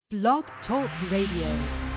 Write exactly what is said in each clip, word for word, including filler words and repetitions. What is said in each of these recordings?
Blog Talk Radio.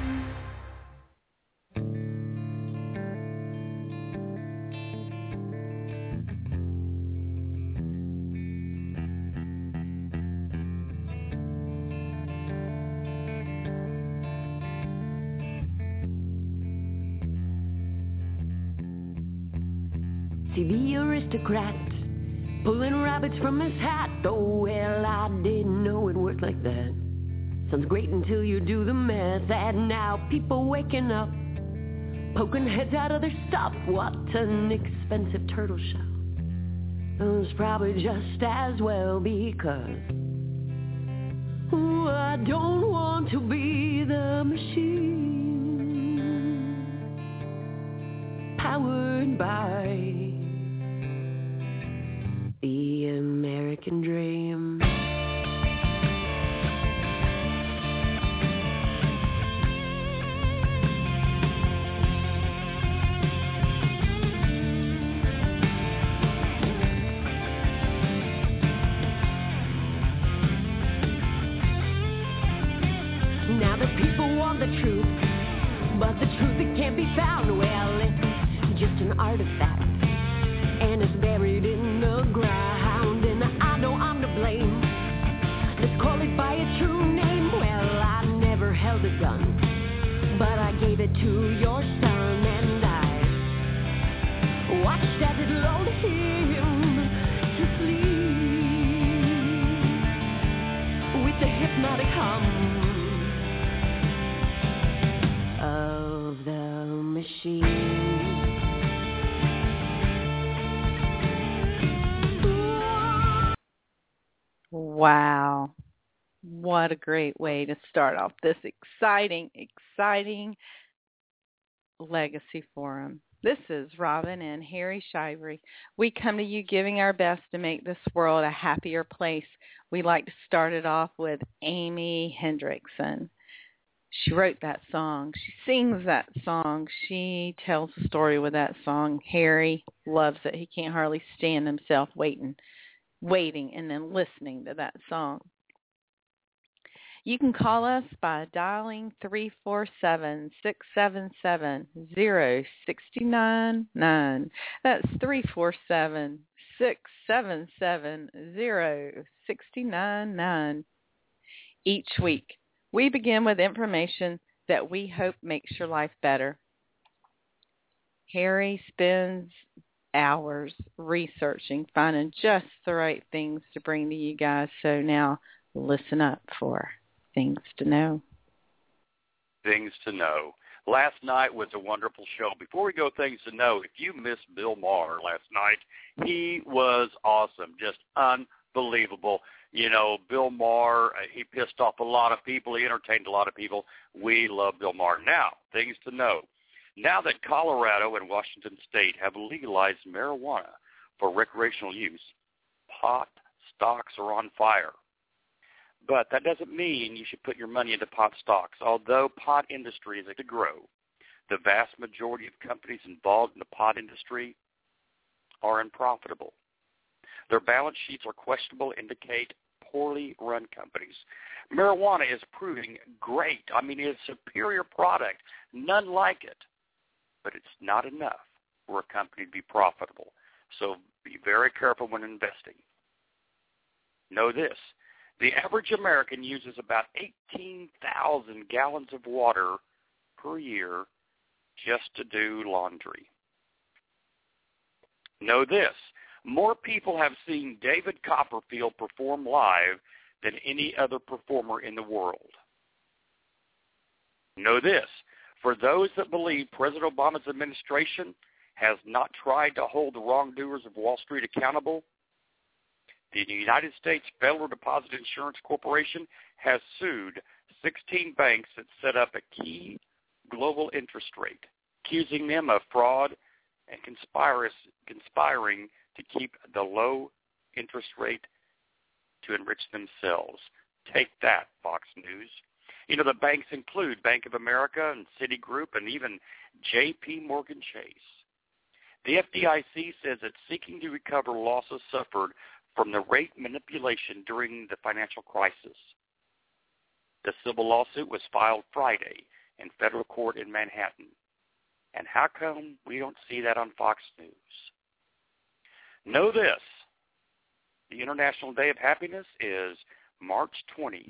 See the aristocrat pulling rabbits from his hat. Oh, well, I didn't know it worked like that. Sounds great until you do the math. And now people waking up, poking heads out of their stuff. What an expensive turtle shell. It was probably just as well because ooh, I don't want to be the machine powered by the American dream. Now the people want the truth, but the truth it can't be found. Well, it's just an artifact, and it's buried in the ground. And I know I'm to blame. Let's call it by its true name. Well, I never held a gun, but I gave it to your son, and I watched as it lulled him to sleep with the hypnotic hum of the machine. Wow. What a great way to start off this exciting, exciting Legacy Forum. This is Robin and Harry Shivery. We come to you giving our best to make this world a happier place. We like to start it off with Amy Hendrickson. She wrote that song. She sings that song. She tells the story with that song. Harry loves it. He can't hardly stand himself waiting, waiting and then listening to that song. You can call us by dialing three four seven, six seven seven, zero six nine nine. That's three four seven, six seven seven, zero six nine nine. Each week, we begin with information that we hope makes your life better. Harry spends hours researching, finding just the right things to bring to you guys. So now listen up for things to know. Things to know. Last night was a wonderful show. Before we go things to know, if you missed Bill Maher last night, he was awesome, just unbelievable. You know, Bill Maher, he pissed off a lot of people. He entertained a lot of people. We love Bill Maher. Now, things to know. Now that Colorado and Washington State have legalized marijuana for recreational use, pot stocks are on fire. But that doesn't mean you should put your money into pot stocks. Although pot industry is to grow, the vast majority of companies involved in the pot industry are unprofitable. Their balance sheets are questionable, indicate poorly run companies. Marijuana is proving great. I mean, it's a superior product, none like it. But it's not enough for a company to be profitable. So be very careful when investing. Know this. The average American uses about eighteen thousand gallons of water per year just to do laundry. Know this. More people have seen David Copperfield perform live than any other performer in the world. Know this. For those that believe President Obama's administration has not tried to hold the wrongdoers of Wall Street accountable, the United States Federal Deposit Insurance Corporation has sued sixteen banks that set up a key global interest rate, accusing them of fraud and conspiring to keep the low interest rate to enrich themselves. Take that, Fox News. You know, the banks include Bank of America and Citigroup and even J P Morgan Chase. The F D I C says it's seeking to recover losses suffered from the rate manipulation during the financial crisis. The civil lawsuit was filed Friday in federal court in Manhattan. And how come we don't see that on Fox News? Know this. The International Day of Happiness is March twentieth.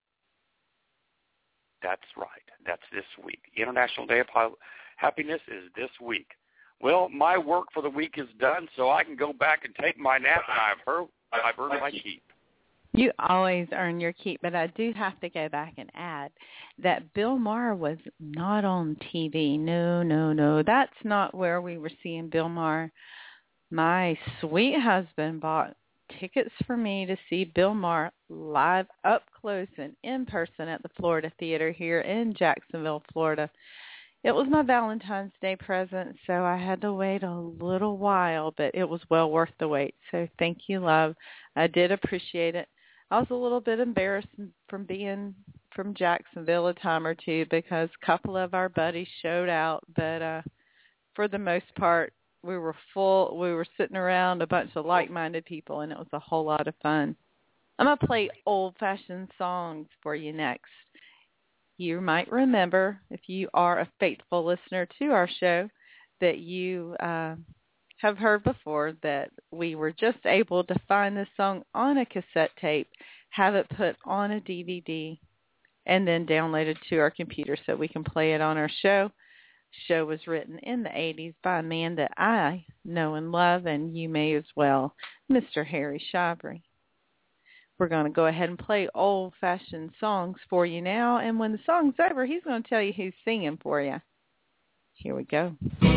That's right. That's this week. The International Day of Happiness is this week. Well, my work for the week is done, so I can go back and take my nap, and I've heard, I've earned my keep. You always earn your keep, but I do have to go back and add that Bill Maher was not on T V. No, no, no. That's not where we were seeing Bill Maher. My sweet husband bought tickets for me to see Bill Maher live up close and in person at the Florida Theater here in Jacksonville, Florida. It was my Valentine's Day present, so I had to wait a little while, but it was well worth the wait. So thank you, love. I did appreciate it. I was a little bit embarrassed from being from Jacksonville a time or two because a couple of our buddies showed out, but uh, for the most part, we were full. We were sitting around a bunch of like-minded people, and it was a whole lot of fun. I'm going to play old-fashioned songs for you next. You might remember, if you are a faithful listener to our show, that you uh, have heard before that we were just able to find this song on a cassette tape, have it put on a D V D, and then download it to our computer so we can play it on our show. The show was written in the eighties by a man that I know and love, and you may as well, Mister Harry Shivery. We're going to go ahead and play old-fashioned songs for you now, and when the song's over, he's going to tell you who's singing for you. Here we go.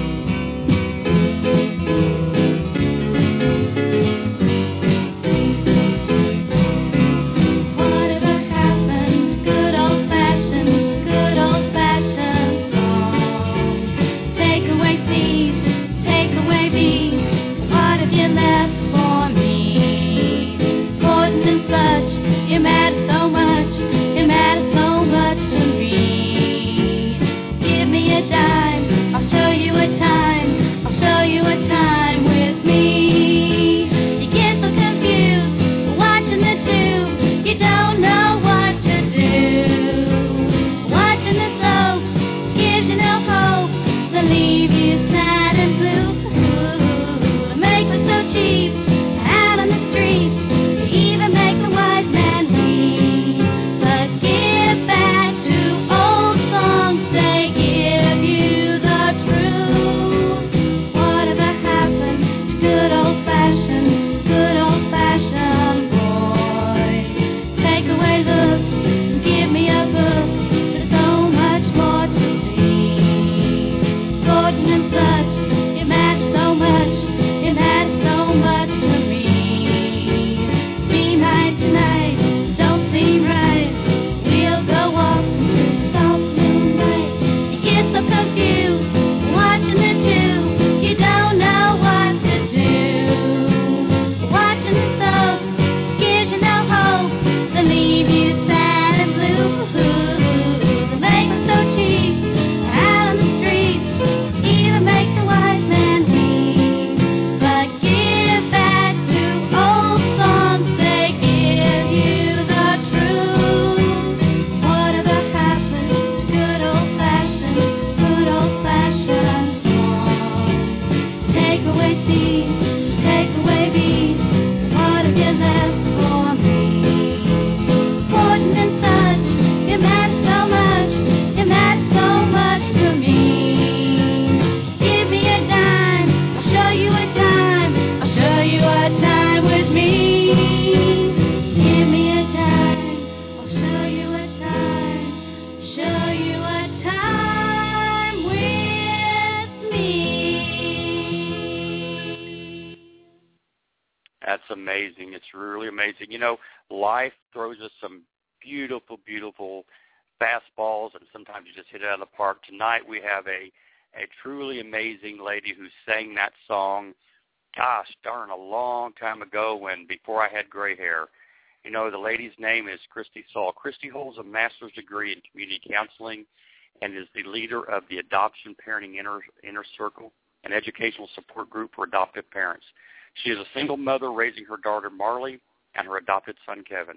Amazing. It's really amazing. You know, life throws us some beautiful, beautiful fastballs, and sometimes you just hit it out of the park. Tonight we have a, a truly amazing lady who sang that song, gosh darn, a long time ago when, before I had gray hair. You know, the lady's name is Christy Saul. Christy holds a master's degree in community counseling and is the leader of the Adoption Parenting Inner, Inner Circle, an educational support group for adoptive parents. She is a single mother raising her daughter Marley and her adopted son Kevin.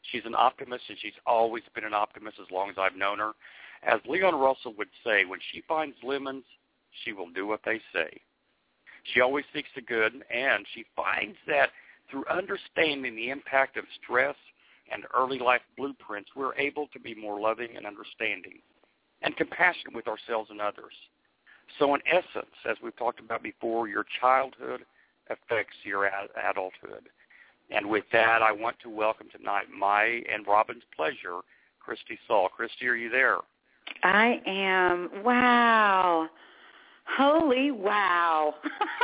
She's an optimist, and she's always been an optimist as long as I've known her. As Leon Russell would say, when she finds lemons, she will do what they say. She always seeks the good, and she finds that through understanding the impact of stress and early life blueprints, we're able to be more loving and understanding and compassionate with ourselves and others. So in essence, as we've talked about before, your childhood affects your ad- adulthood. And with that, I want to welcome tonight my and Robin's pleasure, Christy Saul. Christy, are you there? I am. Wow. Holy wow.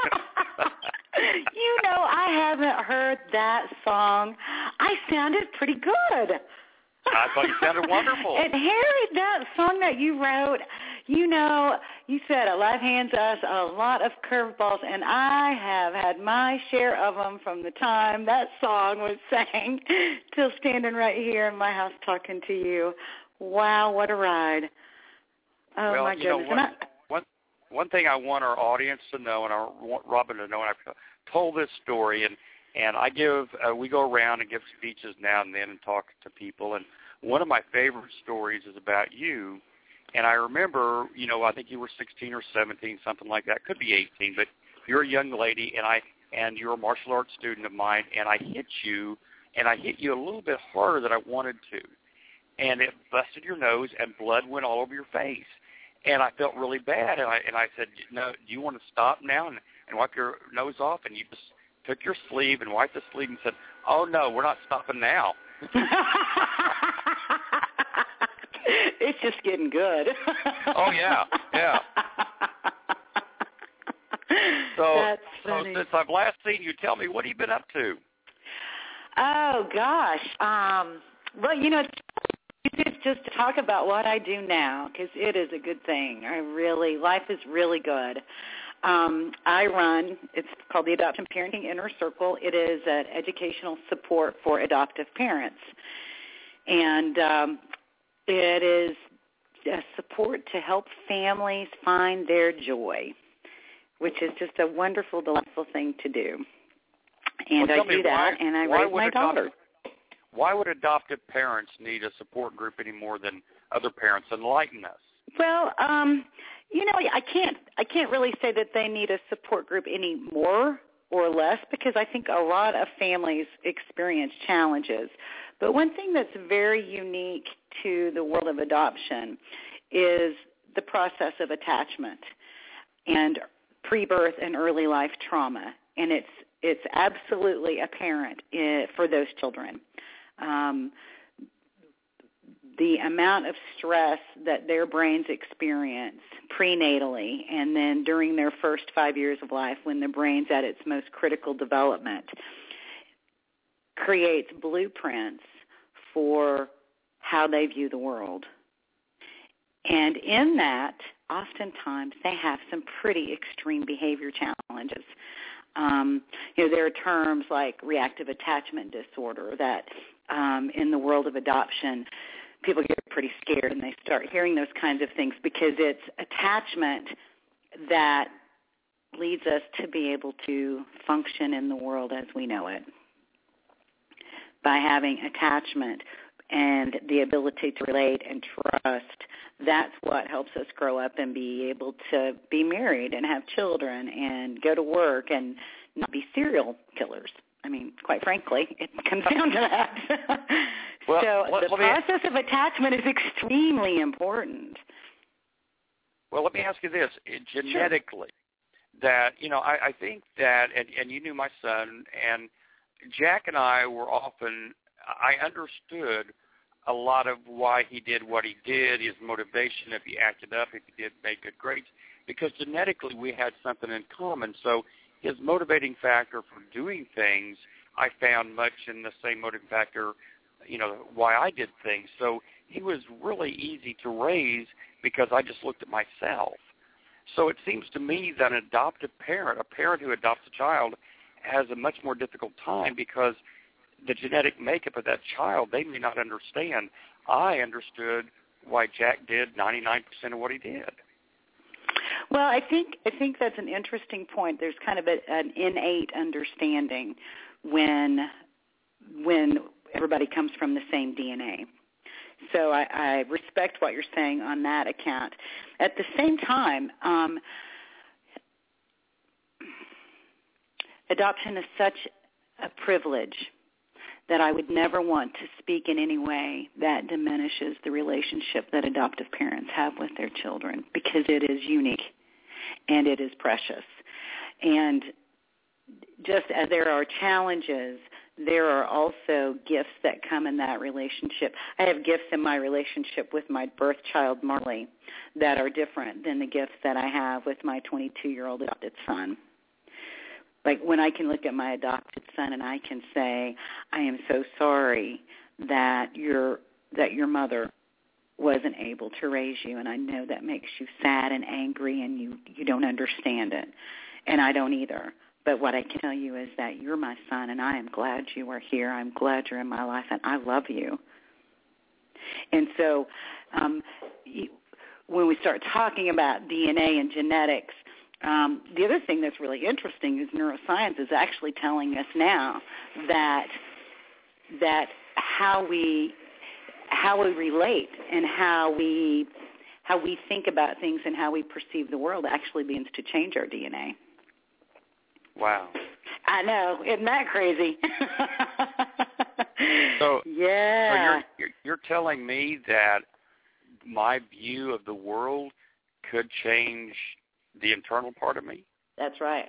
You know, I haven't heard that song. I sounded pretty good. I thought you sounded wonderful. And Harry, that song that you wrote, you know, you said a life hands us a lot of curveballs, and I have had my share of them from the time that song was sang till standing right here in my house talking to you. Wow, what a ride. Oh, well, my you goodness. Know, one, one, one thing I want our audience to know, and I want Robin to know, and I've told this story, and, and I give, uh, we go around and give speeches now and then and talk to people, and one of my favorite stories is about you. And I remember, you know, I think you were sixteen or seventeen, something like that. Could be eighteen, but you're a young lady, and I and you're a martial arts student of mine, and I hit you, and I hit you a little bit harder than I wanted to. And it busted your nose, and blood went all over your face. And I felt really bad, and I and I said, no, do you want to stop now and, and wipe your nose off? And you just took your sleeve and wiped the sleeve and said, oh, no, we're not stopping now. It's just getting good. Oh, yeah, yeah. So, That's so funny. since I've last seen you, tell me, what have you been up to? Oh, gosh. Um, well, you know, it's just to talk about what I do now, because it is a good thing. I really, life is really good. Um, I run, it's called the Adoption Parenting Inner Circle. It is an educational support for adoptive parents. And um, it is a support to help families find their joy, which is just a wonderful, delightful thing to do. And well, I do why, that, and I why raise my adopt, daughter. Why would adoptive parents need a support group any more than other parents? Enlighten us. Well, um, you know, I can't I can't really say that they need a support group any more or less, because I think a lot of families experience challenges. But one thing that's very unique to the world of adoption is the process of attachment and pre-birth and early life trauma, and it's it's absolutely apparent in, for those children. Um, the amount of stress that their brains experience prenatally and then during their first five years of life when the brain's at its most critical development creates blueprints for how they view the world. And in that, oftentimes, they have some pretty extreme behavior challenges. Um, you know, there are terms like reactive attachment disorder that um, in the world of adoption, people get pretty scared and they start hearing those kinds of things because it's attachment that leads us to be able to function in the world as we know it. By having attachment and the ability to relate and trust, that's what helps us grow up and be able to be married and have children and go to work and not be serial killers. I mean, quite frankly, it comes down to that. Well, so let, the let me, process of attachment is extremely important. Well, let me ask you this. Genetically, sure. that, you know, I, I think that, and, and you knew my son, and Jack and I were often, I understood a lot of why he did what he did, his motivation, if he acted up, if he did make good grades, because genetically we had something in common. So his motivating factor for doing things, I found much in the same motivating factor, you know, why I did things. So he was really easy to raise because I just looked at myself. So it seems to me that an adoptive parent, a parent who adopts a child, has a much more difficult time because the genetic makeup of that child, they may not understand. I understood why Jack did ninety-nine percent of what he did. Well, I think I think that's an interesting point. There's kind of a, an innate understanding when when everybody comes from the same D N A. So I, I respect what you're saying on that account. At the same time, um, adoption is such a privilege that I would never want to speak in any way that diminishes the relationship that adoptive parents have with their children, because it is unique and it is precious. And just as there are challenges, there are also gifts that come in that relationship. I have gifts in my relationship with my birth child, Marley, that are different than the gifts that I have with my twenty-two-year-old adopted son. Like when I can look at my adopted son and I can say, I am so sorry that your that your mother wasn't able to raise you, and I know that makes you sad and angry and you, you don't understand it, and I don't either. But what I can tell you is that you're my son, and I am glad you are here. I'm glad you're in my life, and I love you. And so um, when we start talking about D N A and genetics, um, the other thing that's really interesting is neuroscience is actually telling us now that that how we how we relate and how we how we think about things and how we perceive the world actually begins to change our D N A. Wow. I know. Isn't that crazy? so, yeah. So you're, you're, you're telling me that my view of the world could change the internal part of me? That's right.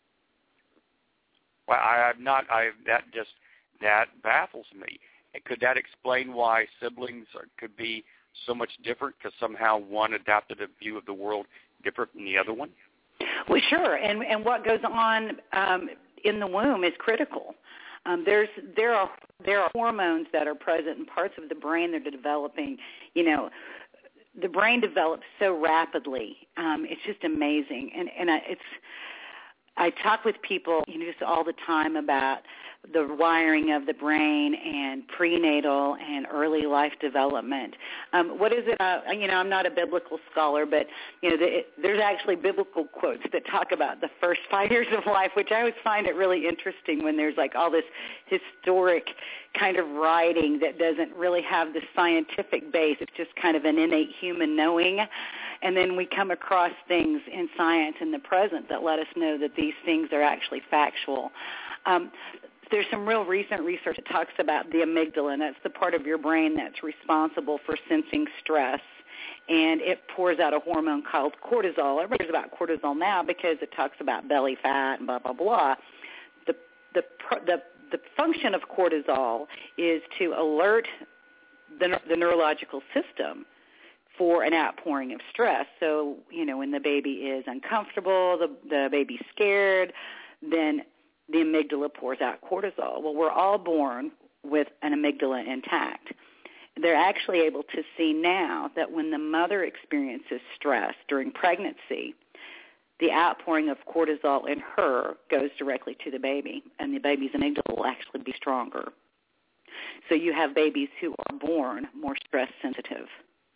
Well, I, I'm not. I that just that baffles me. Could that explain why siblings are, could be so much different? Because somehow one adopted a view of the world different than the other one. Well, sure, and and what goes on um, in the womb is critical. Um, there's there are there are hormones that are present in parts of the brain that are developing. You know, the brain develops so rapidly. Um, it's just amazing, and and I, it's. I talk with people, you know, just all the time about the wiring of the brain and prenatal and early life development. Um, what is it? Uh, you know, I'm not a biblical scholar, but, you know, the, it, there's actually biblical quotes that talk about the first five years of life, which I always find it really interesting when there's like all this historic kind of writing that doesn't really have the scientific base. It's just kind of an innate human knowing. And then we come across things in science in the present that let us know that these things are actually factual. Um, there's some real recent research that talks about the amygdala, and that's the part of your brain that's responsible for sensing stress. And it pours out a hormone called cortisol. Everybody hears about cortisol now because it talks about belly fat and blah, blah, blah. The, the, the, the function of cortisol is to alert the, the neurological system for an outpouring of stress. So, you know, when the baby is uncomfortable, the, the baby's scared, then the amygdala pours out cortisol. Well, we're all born with an amygdala intact. They're actually able to see now that when the mother experiences stress during pregnancy, the outpouring of cortisol in her goes directly to the baby, and the baby's amygdala will actually be stronger. So you have babies who are born more stress sensitive.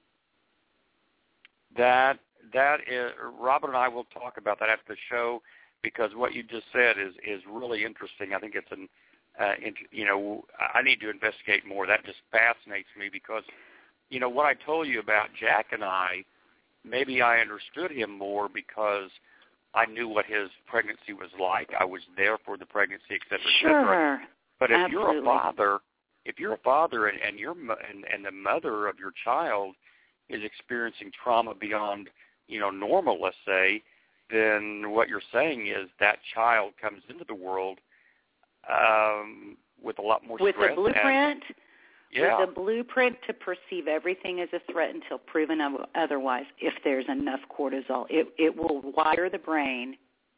That that is, Robin and I will talk about that after the show, because what you just said is, is really interesting. I think it's an, uh, int- you know, I need to investigate more. That just fascinates me because, you know, what I told you about Jack and I, maybe I understood him more because I knew what his pregnancy was like. I was there for the pregnancy, et cetera, et sure. cetera. But if Absolutely. you're a father, if you're a father and, and you're and, and the mother of your child is experiencing trauma beyond, you know, normal, let's say, then what you're saying is that child comes into the world um, with a lot more with stress. With a blueprint? And, yeah. With a blueprint to perceive everything as a threat until proven otherwise. If there's enough cortisol, it, it will wire the brain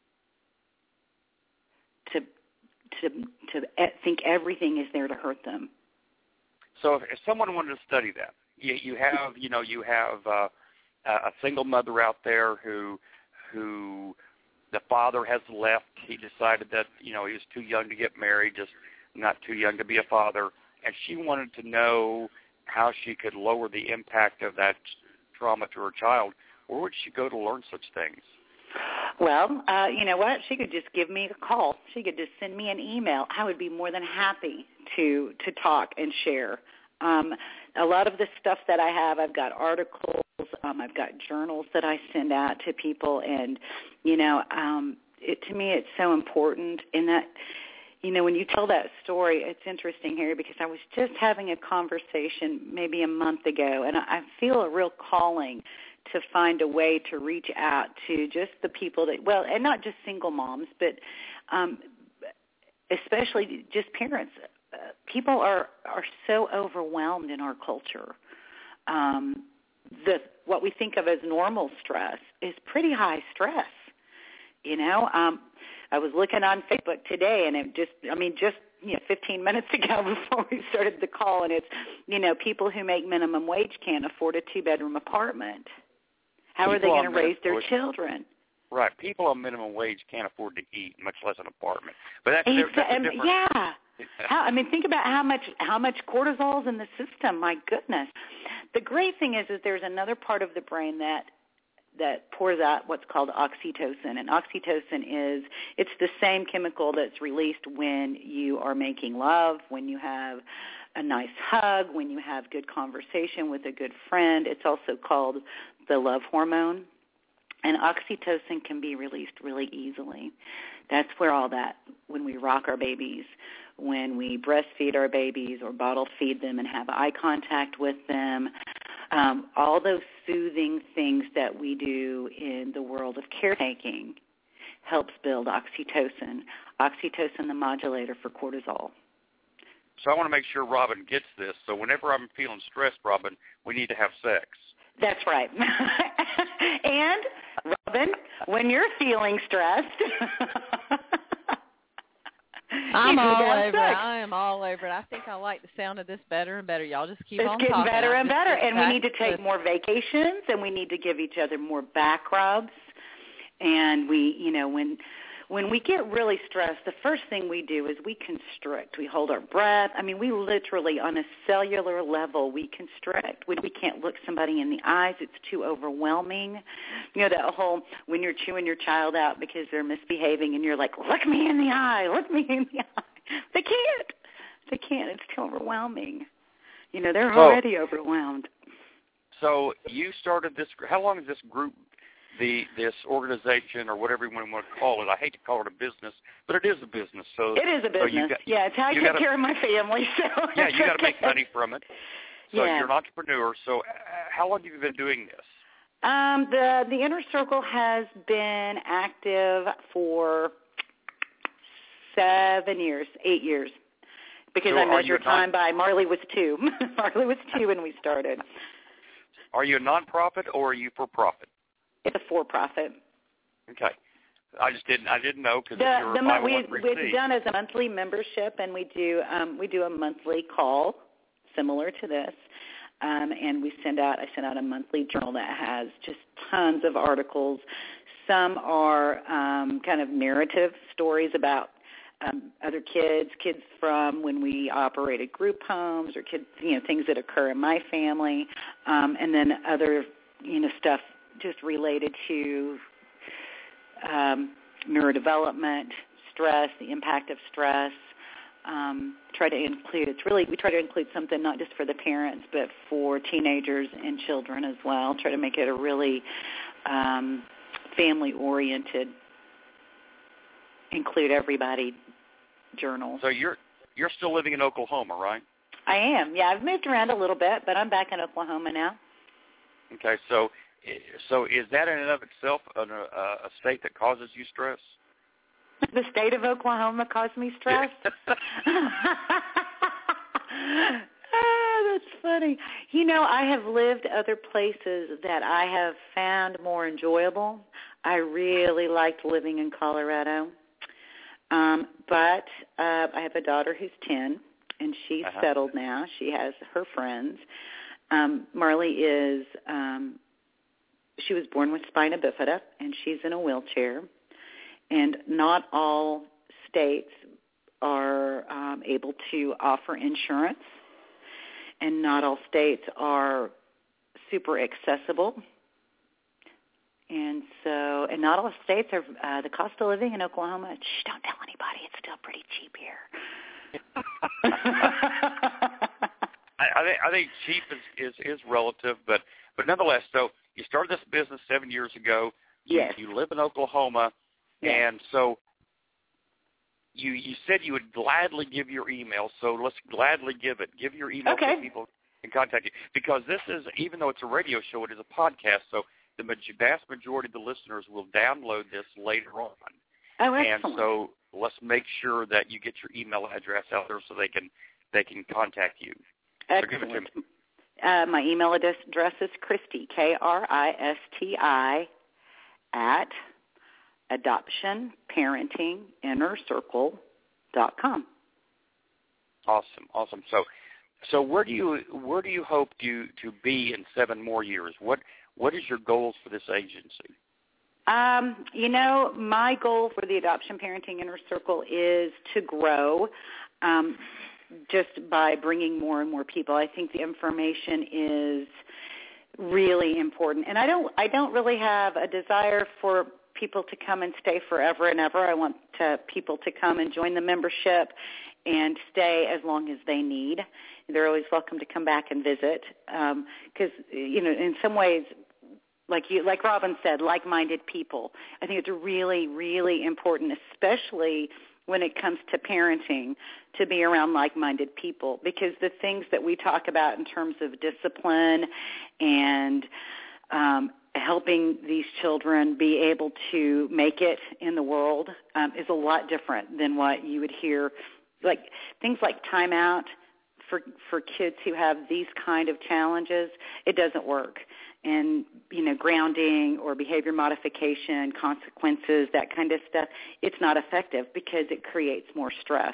to to to think everything is there to hurt them. So if, if someone wanted to study that, You, you have, you know, you have uh, a single mother out there who, who the father has left. He decided that, you know, he was too young to get married, just not too young to be a father, and she wanted to know how she could lower the impact of that trauma to her child. Where would she go to learn such things? Well, uh, you know what? She could just give me a call. She could just send me an email. I would be more than happy to to talk and share. Um, a lot of the stuff that I have, I've got articles, um, I've got journals that I send out to people, and, you know, um, it, to me it's so important in that, you know, when you tell that story, it's interesting, Harry, because I was just having a conversation maybe a month ago, and I feel a real calling to find a way to reach out to just the people that, well, and not just single moms, but um, especially just parents. Uh, people are, are so overwhelmed in our culture. Um, the what we think of as normal stress is pretty high stress. You know, um, I was looking on Facebook today, and it just, I mean, just you know, fifteen minutes ago before we started the call, and it's, you know, people who make minimum wage can't afford a two-bedroom apartment. How people are they going to raise their wage, children? Right. People on minimum wage can't afford to eat, much less an apartment. But that's, Exactly. that's a different. Yeah. How, I mean, think about how much how much cortisol is in the system. My goodness. The great thing is, is there's another part of the brain that that pours out what's called oxytocin. And oxytocin is, it's the same chemical that's released when you are making love, when you have a nice hug, when you have good conversation with a good friend. It's also called the love hormone. And oxytocin can be released really easily. That's where all that, when we rock our babies, when we breastfeed our babies or bottle feed them and have eye contact with them, um, all those soothing things that we do in the world of caretaking helps build oxytocin. Oxytocin, the modulator for cortisol. So I want to make sure Robin gets this. So whenever I'm feeling stressed, Robin, we need to have sex. That's right. And, Robin, when you're feeling stressed, I'm you all have over sex. it. I am all over it. I think I like the sound of this better and better. Y'all just keep it's on getting talking. better I'll and just better, sit and we back need to take with- more vacations, and we need to give each other more back rubs. And we, you know, when when we get really stressed, the first thing we do is we constrict. We hold our breath. I mean, we literally, on a cellular level, we constrict. We, we can't look somebody in the eyes. It's too overwhelming. You know, that whole, when you're chewing your child out because they're misbehaving and you're like, look me in the eye, look me in the eye. They can't. They can't. It's too overwhelming. You know, they're So, already overwhelmed. So you started this, how long has this group, the this organization or whatever you want to call it, I hate to call it a business, but it is a business. So It is a so business. you got, yeah, it's how I you take gotta, care of my family. So yeah, you got to make money from it. So yeah. you're an entrepreneur. So uh, how long have you been doing this? Um, the the Inner Circle has been active for seven years, eight years, because So I are measure you time non- by Marley was two. Marley was two when we started. Are you a nonprofit or are you for profit? It's a for-profit. Okay. I just didn't I didn't know because The, if you're the a mo- five oh we, one c it's done as a monthly membership, and we do um, we do a monthly call similar to this, um, and we send out I send out a monthly journal that has just tons of articles. Some are um, kind of narrative stories about um, other kids, kids from when we operated group homes, or kids, you know, things that occur in my family, um, and then other, you know, stuff just related to um, neurodevelopment, stress, the impact of stress. Um, try to include, it's really, we try to include something not just for the parents, but for teenagers and children as well. Try to make it a really um, family-oriented, include everybody journal. So you're you're still living in Oklahoma, right? I am. Yeah, I've moved around a little bit, but I'm back in Oklahoma now. Okay, so so is that in and of itself an, a, a state that causes you stress? The state of Oklahoma caused me stress. Oh, that's funny. You know, I have lived other places that I have found more enjoyable. I really liked living in Colorado. Um, but uh, I have a daughter who's ten, and she's uh-huh. settled now. She has her friends. Um, Marley is, um, she was born with spina bifida, and she's in a wheelchair. And not all states are um, able to offer insurance, and not all states are super accessible. And so, and not all states are, uh, the cost of living in Oklahoma, shh, don't tell anybody, it's still pretty cheap here. I, I, think, I think cheap is, is, is relative, but, but nonetheless, so you started this business seven years ago. You, yes. You live in Oklahoma, yes. And so you you said you would gladly give your email, so let's gladly give it. Give your email okay. so people can contact you. Because this is, even though it's a radio show, it is a podcast, so the vast majority of the listeners will download this later on. Oh, And excellent. so let's make sure that you get your email address out there so they can they can contact you. Excellent. So give it to me. Uh, my email address is Kristi, K R I S T I, at adoption parenting inner circle dot com. Awesome, awesome. So, so where do you where do you hope to to be in seven more years? What what is your goals for this agency? Um, you know, my goal for the Adoption Parenting Inner Circle is to grow. Um, just by bringing more and more people. I think the information is really important. And I don't I don't really have a desire for people to come and stay forever and ever. I want to, people to come and join the membership and stay as long as they need. They're always welcome to come back and visit because, um, you know, in some ways, like you, like Robin said, like-minded people. I think it's really, really important, especially when it comes to parenting, to be around like-minded people, because the things that we talk about in terms of discipline and um, helping these children be able to make it in the world um, is a lot different than what you would hear. Like things like timeout for for kids who have these kind of challenges, it doesn't work. And, you know, grounding or behavior modification, consequences, that kind of stuff, it's not effective because it creates more stress.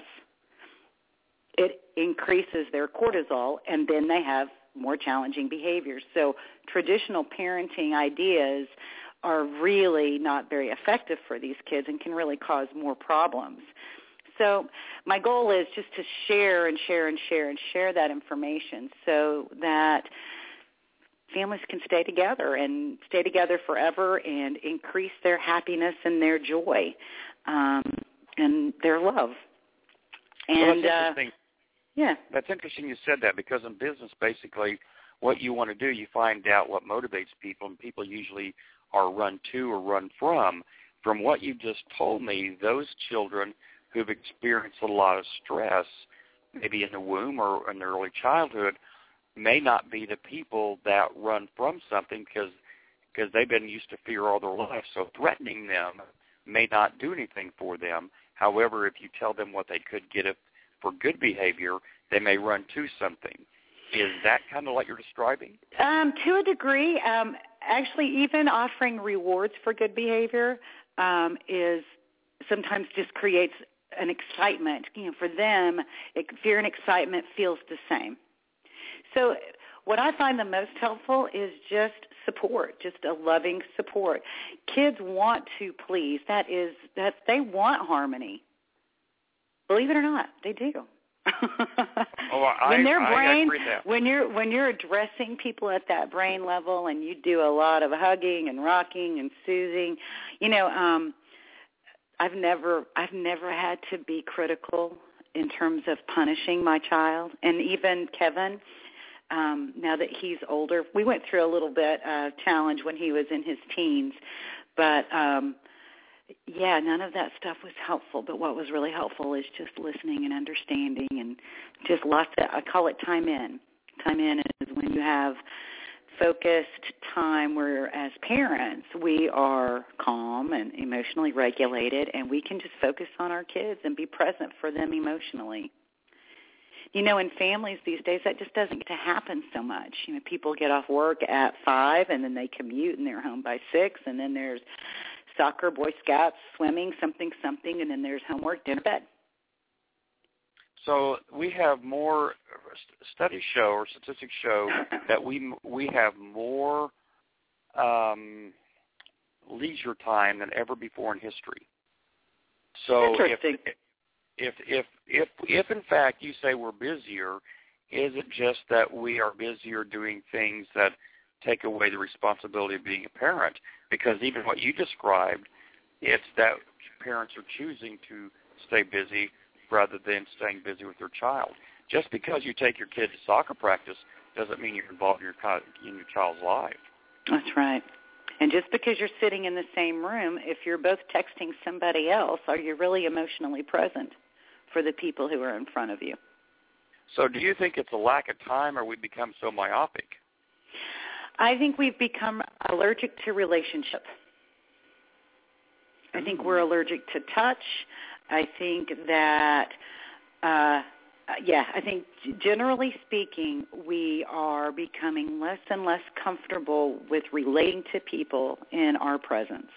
It increases their cortisol, and then they have more challenging behaviors. So traditional parenting ideas are really not very effective for these kids and can really cause more problems. So my goal is just to share and share and share and share that information so that families can stay together and stay together forever and increase their happiness and their joy um, and their love. And well, that's interesting. Uh, yeah. That's interesting you said that, because in business, basically, what you want to do, you find out what motivates people, and people usually are run to or run from. From what you just told me, those children who've experienced a lot of stress, maybe in the womb or in their early childhood, may not be the people that run from something because because they've been used to fear all their life. So threatening them may not do anything for them. However, if you tell them what they could get if, for good behavior, they may run to something. Is that kind of what you're describing? Um, to a degree. Um, actually, even offering rewards for good behavior um, is sometimes just creates an excitement. You know, for them, it, fear and excitement feels the same. So what I find the most helpful is just support, just a loving support. Kids want to please. That is, that they want harmony. Believe it or not, they do. oh, I, when their I, brain, I agree with that. when you're when you're addressing people at that brain level, and you do a lot of hugging and rocking and soothing, you know, um, I've never I've never had to be critical in terms of punishing my child, and even Kevin. Um, now that he's older, we went through a little bit uh, challenge when he was in his teens, but um, yeah, none of that stuff was helpful. But what was really helpful is just listening and understanding, and just lots of, I call it time in. Time in is when you have focused time where, as parents, we are calm and emotionally regulated, and we can just focus on our kids and be present for them emotionally. You know, in families these days, that just doesn't get to happen so much. You know, people get off work at five, and then they commute, and they're home by six, and then there's soccer, Boy Scouts, swimming, something, something, and then there's homework, dinner, bed. So we have more studies show or statistics show that we we have more um, leisure time than ever before in history. So Interesting. If, If, if if if in fact you say we're busier, is it just that we are busier doing things that take away the responsibility of being a parent, because even what you described, it's that parents are choosing to stay busy rather than staying busy with their child. Just because you take your kid to soccer practice doesn't mean you're involved in your, in your child's life. That's right. And just because you're sitting in the same room, if you're both texting somebody else, are you really emotionally present for the people who are in front of you? So do you think it's a lack of time, or we become so myopic? I think we've become allergic to relationship. I think we're allergic to touch. I think that, uh, yeah, I think generally speaking, we are becoming less and less comfortable with relating to people in our presence.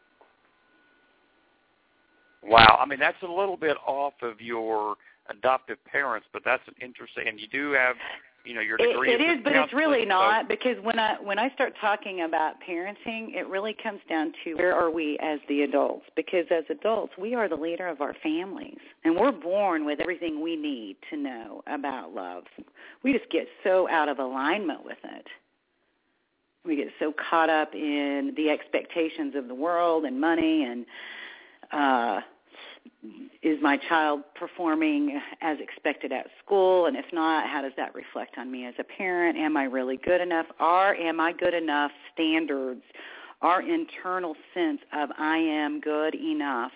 Wow. I mean, that's a little bit off of your adoptive parents, but that's an interesting, and you do have, you know, your degree. It, it is, but it's really not, so. because when I when I start talking about parenting, it really comes down to where are we as the adults? Because as adults, we are the leader of our families, and we're born with everything we need to know about love. We just get so out of alignment with it. We get so caught up in the expectations of the world and money and uh is my child performing as expected at school? And if not, how does that reflect on me as a parent? Am I really good enough? Are am I good enough standards? Our internal sense of I am good enough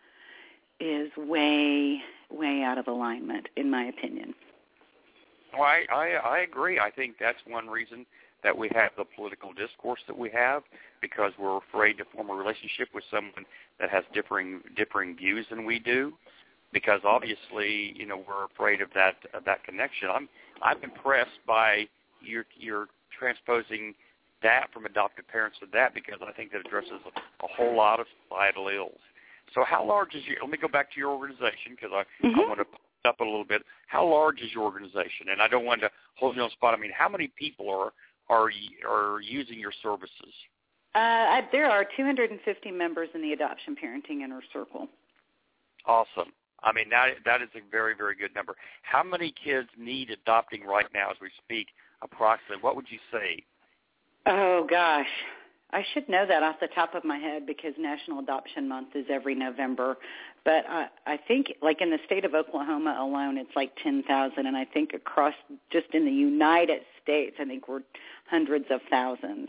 is way, way out of alignment, in my opinion. Well, I, I, I agree. I think that's one reason that we have the political discourse that we have, because we're afraid to form a relationship with someone that has differing differing views than we do, because obviously, you know, we're afraid of that of that connection. I'm I'm impressed by your your transposing that from adoptive parents to that, because I think that addresses a, a whole lot of societal ills. So how large is your? Let me go back to your organization, because I, mm-hmm. I want to put up a little bit. How large is your organization? And I don't want to hold you on the spot. I mean, how many people are are are using your services? Uh, I, there are two hundred fifty members in the Adoption Parenting Inner Circle. Awesome. I mean, that, that is a very, very good number. How many kids need adopting right now as we speak, approximately? What would you say? Oh, gosh. I should know that off the top of my head, because National Adoption Month is every November. But I, I think, like in the state of Oklahoma alone, it's like ten thousand. And I think across just in the United States, I think we're hundreds of thousands.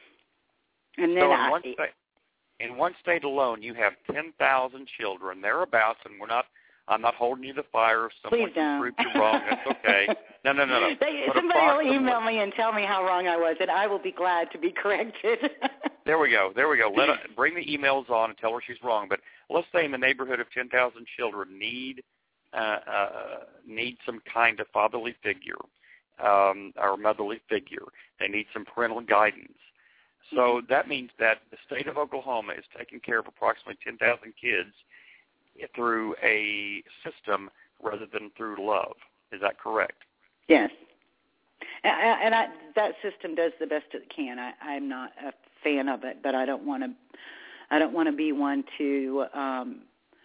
And then so in, I, one state, in one state alone, you have ten thousand children, thereabouts, and we're not, I'm not holding you to the fire if someone can prove you wrong. That's okay. No, no, no, no. They, somebody will email me and tell me how wrong I was, and I will be glad to be corrected. There we go. There we go. Let her, bring the emails on and tell her she's wrong. But let's say in the neighborhood of ten thousand children need uh, uh, need some kind of fatherly figure um, or motherly figure. They need some parental guidance. So that means that the state of Oklahoma is taking care of approximately ten thousand kids through a system rather than through love. Is that correct? Yes. And, and I, that system does the best it can. I, I'm not a fan of it, but I don't want to. I don't want to be one to um,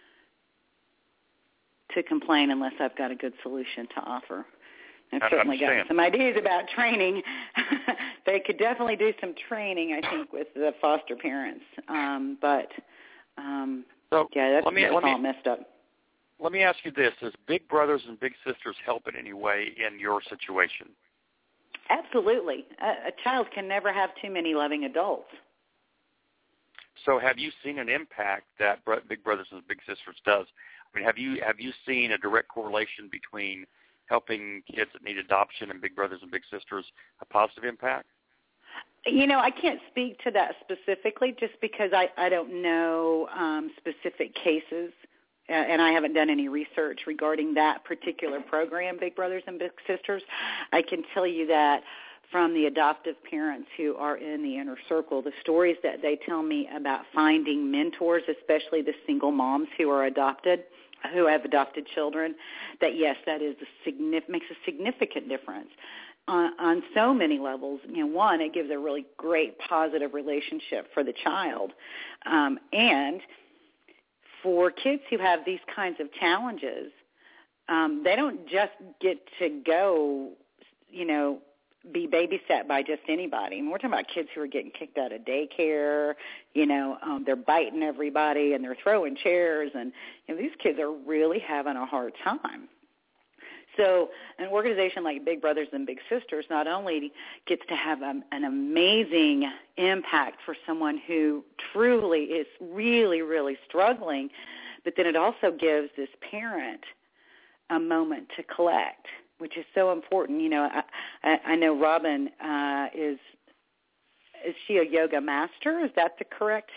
to complain unless I've got a good solution to offer. I've I certainly understand. got some ideas about training. They could definitely do some training, I think, with the foster parents. Um, but, um, so yeah, that's, let me, that's let all me, messed up. Let me ask you this. Does Big Brothers and Big Sisters help in any way in your situation? Absolutely. A, a child can never have too many loving adults. So have you seen an impact that Big Brothers and Big Sisters does? I mean, have you have you seen a direct correlation between helping kids that need adoption and Big Brothers and Big Sisters, a positive impact? You know, I can't speak to that specifically just because I, I don't know um, specific cases, uh, and I haven't done any research regarding that particular program, Big Brothers and Big Sisters. I can tell you that from the adoptive parents who are in the inner circle, the stories that they tell me about finding mentors, especially the single moms who are adopted, who have adopted children, that yes, that is a signif- makes a significant difference on, on so many levels. You know, one, it gives a really great positive relationship for the child, um, and for kids who have these kinds of challenges, um, they don't just get to go, you know, be babysat by just anybody. I mean, we're talking about kids who are getting kicked out of daycare, you know, um, they're biting everybody and they're throwing chairs, and you know, these kids are really having a hard time. So an organization like Big Brothers and Big Sisters not only gets to have a, an amazing impact for someone who truly is really, really struggling, but then it also gives this parent a moment to collect, which is so important. You know, I, I, I know Robin uh, is, is she a yoga master? Is that the correct?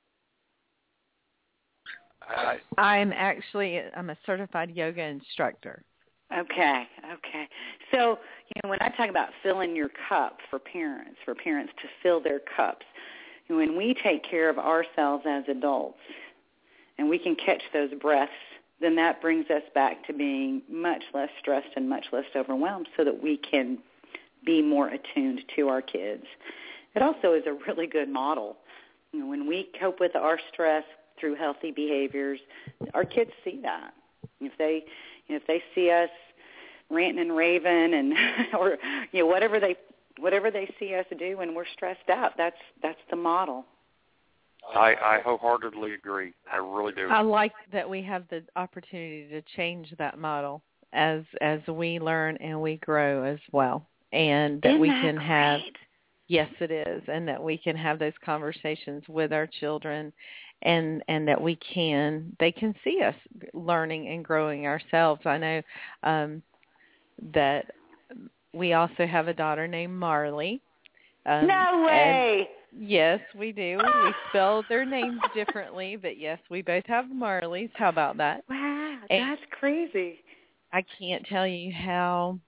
Uh, I'm actually, I'm a certified yoga instructor. Okay, okay. So, you know, when I talk about filling your cup for parents, for parents to fill their cups, when we take care of ourselves as adults and we can catch those breaths, then that brings us back to being much less stressed and much less overwhelmed so that we can be more attuned to our kids. It also is a really good model. You know, when we cope with our stress through healthy behaviors, our kids see that. If they If they see us ranting and raving, and or you know whatever they whatever they see us do when we're stressed out, that's that's the model. I, I wholeheartedly agree. I really do. I like that we have the opportunity to change that model as as we learn and we grow as well, and that Isn't we that can great? have. Yes, it is, and that we can have those conversations with our children, and and that we can, they can see us learning and growing ourselves. I know um, that we also have a daughter named Marley. Um, No way! Yes, we do. We spell their names differently, but yes, we both have Marleys. How about that? Wow, And that's crazy. I can't tell you how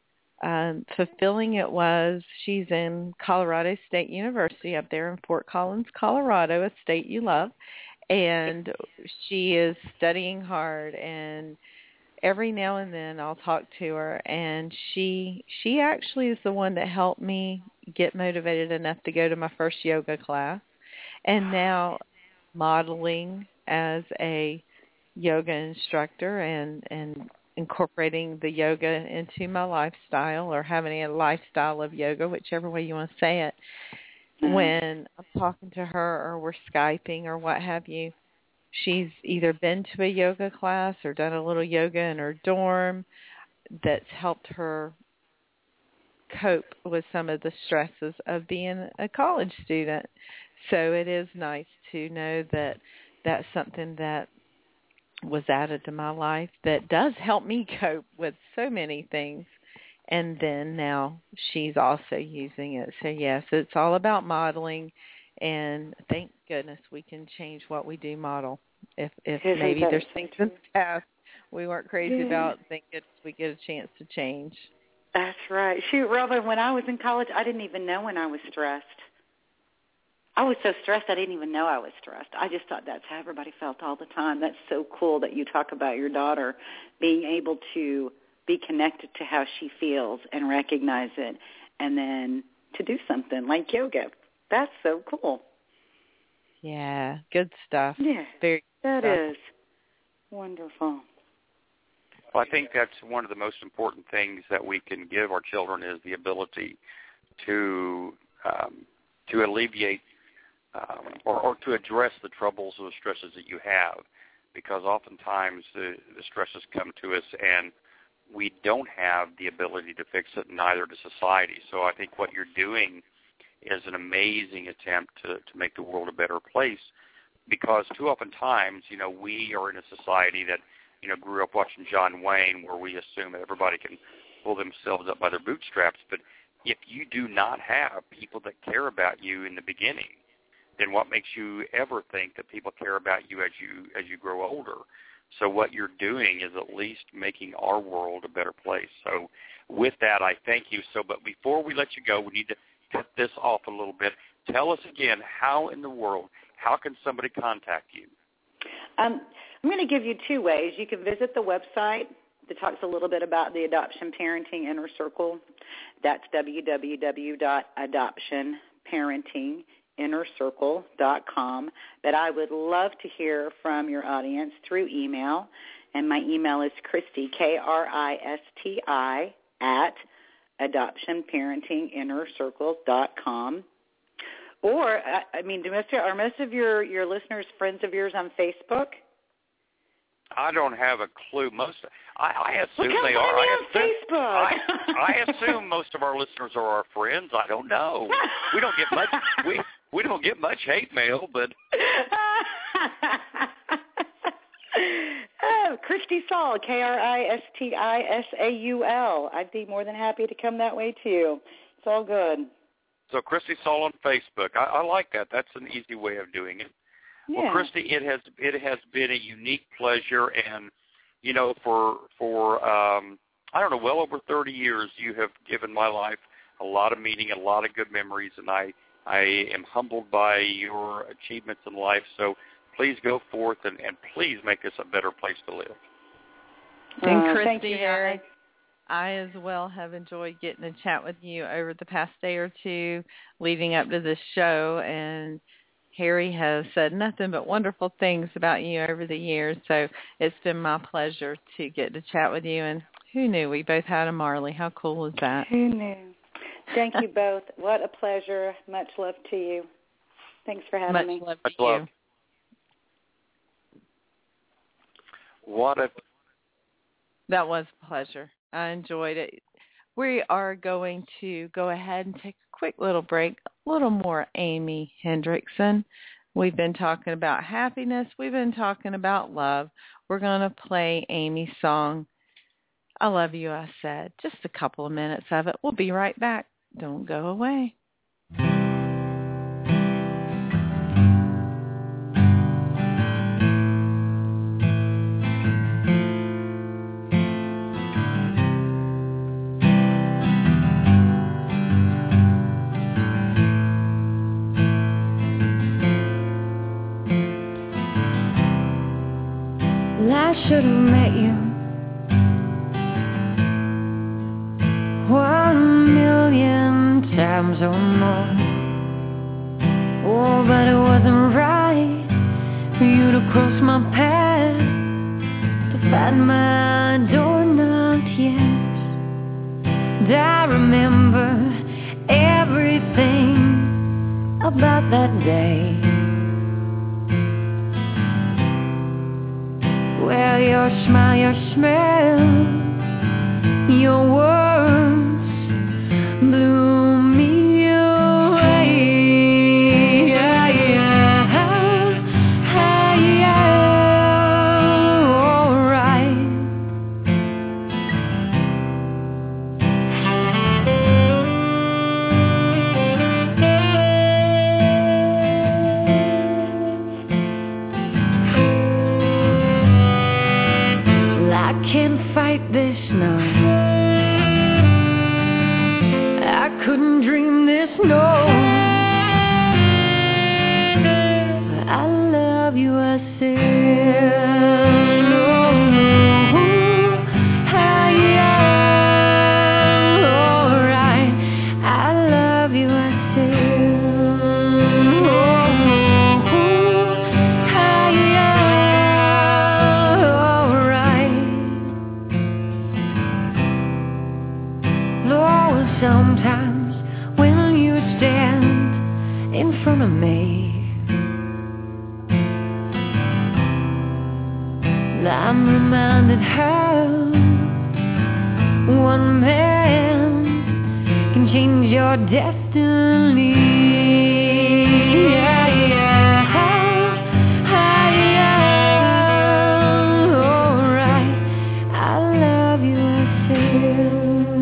Um, fulfilling it was. She's in Colorado State University up there in Fort Collins, Colorado, a state you love, and she is studying hard, and every now and then I'll talk to her, and she she actually is the one that helped me get motivated enough to go to my first yoga class, and now modeling as a yoga instructor and and incorporating the yoga into my lifestyle, or having a lifestyle of yoga, whichever way you want to say it. Mm-hmm. When I'm talking to her or we're Skyping or what have you, she's either been to a yoga class or done a little yoga in her dorm that's helped her cope with some of the stresses of being a college student. So it is nice to know that that's something that was added to my life that does help me cope with so many things. And then now she's also using it. So yes, it's all about modeling, and thank goodness we can change what we do model. If if Isn't maybe that there's so things true? in the past we weren't crazy Yeah. about, thank goodness we get a chance to change. That's right. Shoot, Robin, when I was in college, I didn't even know when I was stressed. I was so stressed I didn't even know I was stressed. I just thought that's how everybody felt all the time. That's so cool that you talk about your daughter being able to be connected to how she feels and recognize it, and then to do something like yoga. That's so cool. Yeah, good stuff. Yeah, Very that stuff. is wonderful. Well, I think that's one of the most important things that we can give our children is the ability to um, to alleviate um, or, or to address the troubles or the stresses that you have, because oftentimes the, the stresses come to us and we don't have the ability to fix it, neither does society. So I think what you're doing is an amazing attempt to, to make the world a better place, because too often times, you know, we are in a society that, you know, grew up watching John Wayne, where we assume that everybody can pull themselves up by their bootstraps. But if you do not have people that care about you in the beginning, then what makes you ever think that people care about you as you as you grow older? So what you're doing is at least making our world a better place. So with that, I thank you. So, but before we let you go, we need to cut this off a little bit. Tell us again, how in the world, how can somebody contact you? Um, I'm going to give you two ways. You can visit the website that talks a little bit about the Adoption Parenting Inner Circle. That's w w w dot adoption parenting inner circle dot com. But I would love to hear from your audience through email, and my email is Kristi, K R I S T I, at adoption parenting inner circle dot com. Or, I, I mean, do most, are most of your, your listeners friends of yours on Facebook? I don't have a clue. Most I, I assume well, they are. I I assume, Facebook. I, I assume most of our listeners are our friends. I don't know. We don't get much. We we don't get much hate mail, but. Oh, Christy Saul, K R I S T I S A U L. I'd be more than happy to come that way too. It's all good. So Christy Saul on Facebook. I, I like that. That's an easy way of doing it. Yeah. Well, Christy, it has it has been a unique pleasure, and you know, for for um, I don't know, well over thirty years, you have given my life a lot of meaning, a lot of good memories, and I I am humbled by your achievements in life. So please go forth and, and please make this a better place to live. And Uh, Christy, thank you, Harry. I as well have enjoyed getting to chat with you over the past day or two leading up to this show, and Harry has said nothing but wonderful things about you over the years, so it's been my pleasure to get to chat with you, and who knew we both had a Marley. How cool is that? Who knew? Thank you both. What a pleasure. Much love to you. Thanks for having Much me. love Much to love. you. What a That was a pleasure. I enjoyed it. We are going to go ahead and take a quick little break, a little more Amy Hendrickson. We've been talking about happiness. We've been talking about love. We're going to play Amy's song, I Love You, I Said. Just a couple of minutes of it. We'll be right back. Don't go away. I should have met you one million times or more. Oh, but it wasn't right for you to cross my path, to find my door knocked yet. And I remember everything about that day. Well, your smile, your smell, your words blew me away. Yeah, yeah, yeah, yeah, all right. I can't fight this now. I couldn't dream this, no. I love you, I said. Oh, I am alright. I love you, I said. Sometimes when you stand in front of me, I'm reminded how one man can change your destiny. Yeah, yeah, yeah, alright. I love you, I said.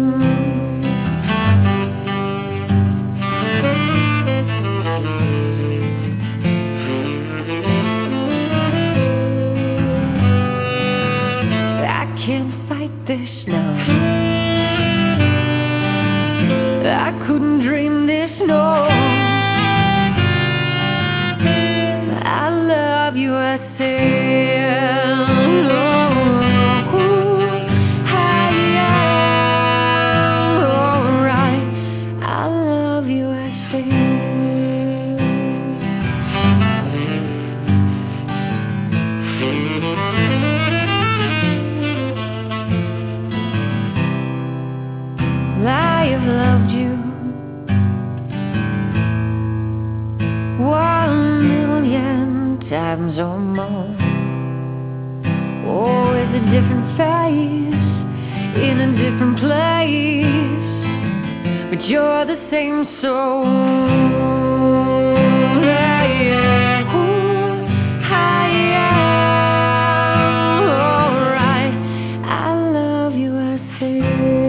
This now, I couldn't dream this, no. times or more. Oh, it's a different face in a different place, but you're the same soul. Yeah, yeah. Ooh, I am alright. I love you, I say.